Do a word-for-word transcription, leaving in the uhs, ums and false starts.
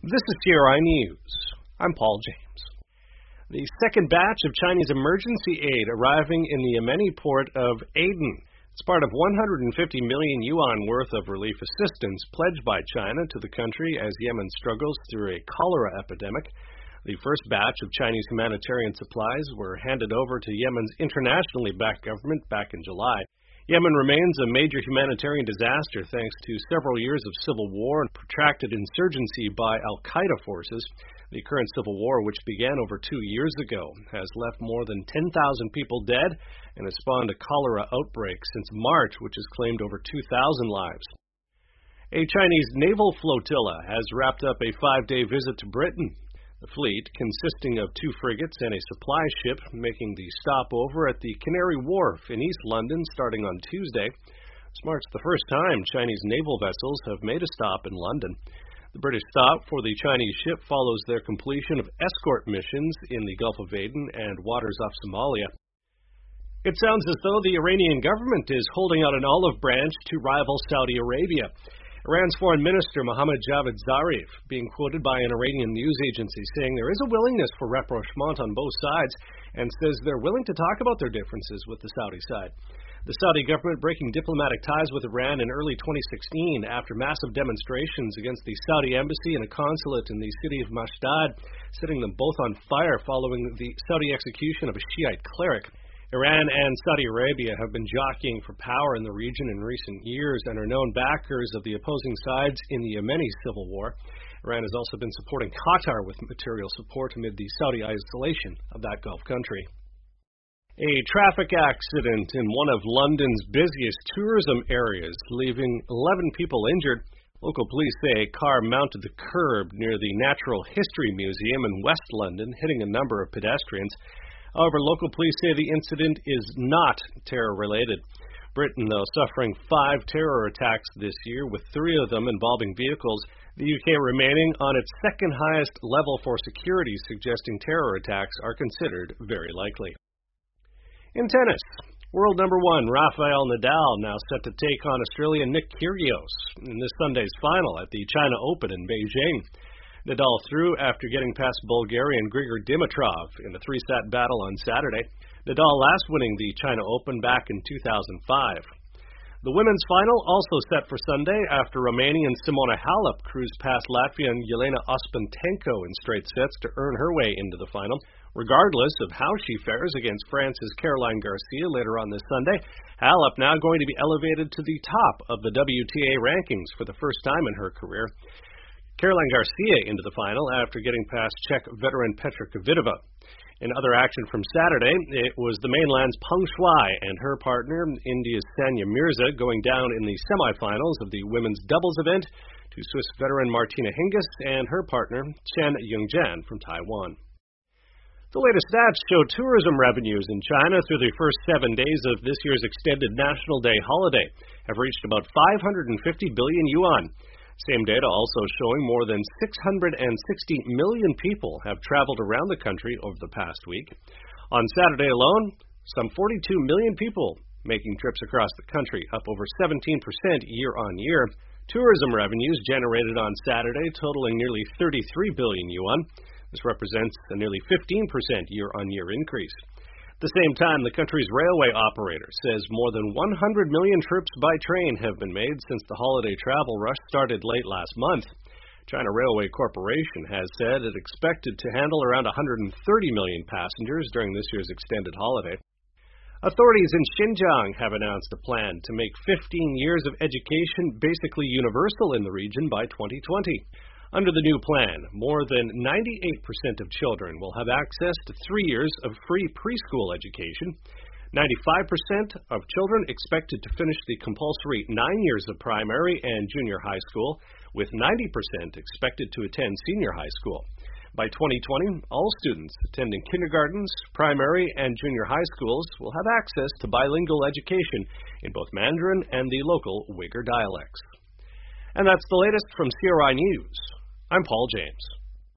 This is C R I News. I'm Paul James. The second batch of Chinese emergency aid arriving in the Yemeni port of Aden. It's part of one hundred fifty million yuan worth of relief assistance pledged by China to the country as Yemen struggles through a cholera epidemic. The first batch of Chinese humanitarian supplies were handed over to Yemen's internationally backed government back in July. Yemen remains a major humanitarian disaster thanks to several years of civil war and protracted insurgency by al-Qaeda forces. The current civil war, which began over two years ago, has left more than ten thousand people dead and has spawned a cholera outbreak since March, which has claimed over two thousand lives. A Chinese naval flotilla has wrapped up a five-day visit to Britain. The fleet, consisting of two frigates and a supply ship, making the stopover at the Canary Wharf in East London starting on Tuesday. This marks the first time Chinese naval vessels have made a stop in London. The British stop for the Chinese ship follows their completion of escort missions in the Gulf of Aden and waters off Somalia. It sounds as though the Iranian government is holding out an olive branch to rival Saudi Arabia. Iran's foreign minister Mohammad Javad Zarif being quoted by an Iranian news agency saying there is a willingness for rapprochement on both sides and says they're willing to talk about their differences with the Saudi side. The Saudi government breaking diplomatic ties with Iran in early twenty sixteen after massive demonstrations against the Saudi embassy and a consulate in the city of Mashdad, setting them both on fire following the Saudi execution of a Shiite cleric. Iran and Saudi Arabia have been jockeying for power in the region in recent years and are known backers of the opposing sides in the Yemeni civil war. Iran has also been supporting Qatar with material support amid the Saudi isolation of that Gulf country. A traffic accident in one of London's busiest tourism areas, leaving eleven people injured. Local police say a car mounted the curb near the Natural History Museum in West London, hitting a number of pedestrians. However, local police say the incident is not terror-related. Britain, though, suffering five terror attacks this year, with three of them involving vehicles, the U K remaining on its second highest level for security, suggesting terror attacks are considered very likely. In tennis, world number one Rafael Nadal now set to take on Australian Nick Kyrgios in this Sunday's final at the China Open in Beijing. Nadal threw after getting past Bulgarian Grigor Dimitrov in a three-set battle on Saturday. Nadal last winning the China Open back in two thousand five. The women's final also set for Sunday after Romanian Simona Halep cruised past Latvian Yelena Ostapenko in straight sets to earn her way into the final. Regardless of how she fares against France's Caroline Garcia later on this Sunday, Halep now going to be elevated to the top of the W T A rankings for the first time in her career. Caroline Garcia into the final after getting past Czech veteran Petra Kvitova. In other action from Saturday, it was the mainland's Peng Shuai and her partner, India's Sania Mirza, going down in the semifinals of the women's doubles event to Swiss veteran Martina Hingis and her partner, Chen Yongjian from Taiwan. The latest stats show tourism revenues in China through the first seven days of this year's extended National Day holiday have reached about five hundred fifty billion yuan. Same data also showing more than six hundred sixty million people have traveled around the country over the past week. On Saturday alone, some forty-two million people making trips across the country, up over seventeen percent year on year. Tourism revenues generated on Saturday totaling nearly thirty-three billion yuan. This represents a nearly fifteen percent year-on-year increase. At the same time, the country's railway operator says more than one hundred million trips by train have been made since the holiday travel rush started late last month. China Railway Corporation has said it expected to handle around one hundred thirty million passengers during this year's extended holiday. Authorities in Xinjiang have announced a plan to make fifteen years of education basically universal in the region by twenty twenty. Under the new plan, more than ninety-eight percent of children will have access to three years of free preschool education. ninety-five percent of children expected to finish the compulsory nine years of primary and junior high school, with ninety percent expected to attend senior high school. By twenty twenty, all students attending kindergartens, primary, and junior high schools will have access to bilingual education in both Mandarin and the local Uyghur dialects. And that's the latest from C R I News. I'm Paul James.